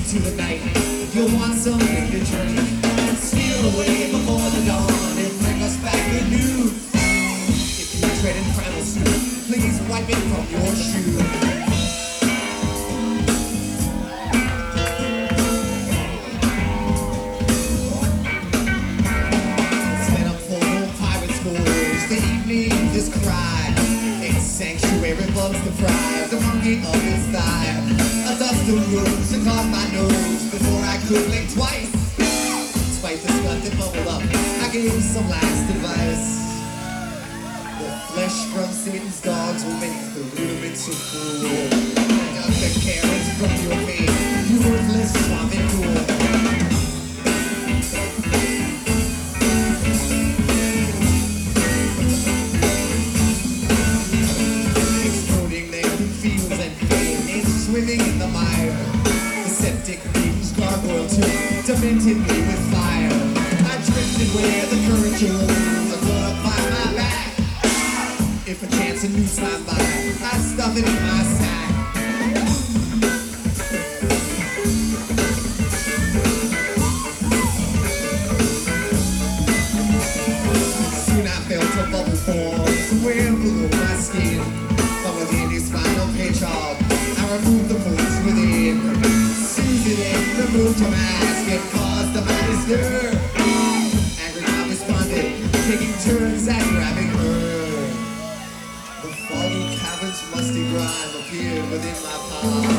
into the night. You'll want something to drink. Steal away before the dawn and bring us back good news. If you tread in primal soup, please wipe it from your shoe. Set up for no pirate schools. The evening is cry. A sanctuary loves the fry. The monkey of his thigh. A dust of roots and caught my nose before I could blink twice. Despite the scut that bubbled up, I gave some last advice. The flesh from Satan's dogs will make the rudiments of cruel. Duck the carrots from your feet, you worthless swampy fool. Exploding their fields and pain, swimming in the mire. The septic beams gargoyle too, demented me with fire. I drifted where the current jewels are gonna find my back. If a chance of news flies by, I stuff it in my sack. Soon I felt a bubble form somewhere below my skin. From within his final page off, I removed the force within. Susan and removed her mask and caused a mighty stir. Angry I responded, taking turns at grabbing her. The foggy cavern's musty grime appeared within my palm.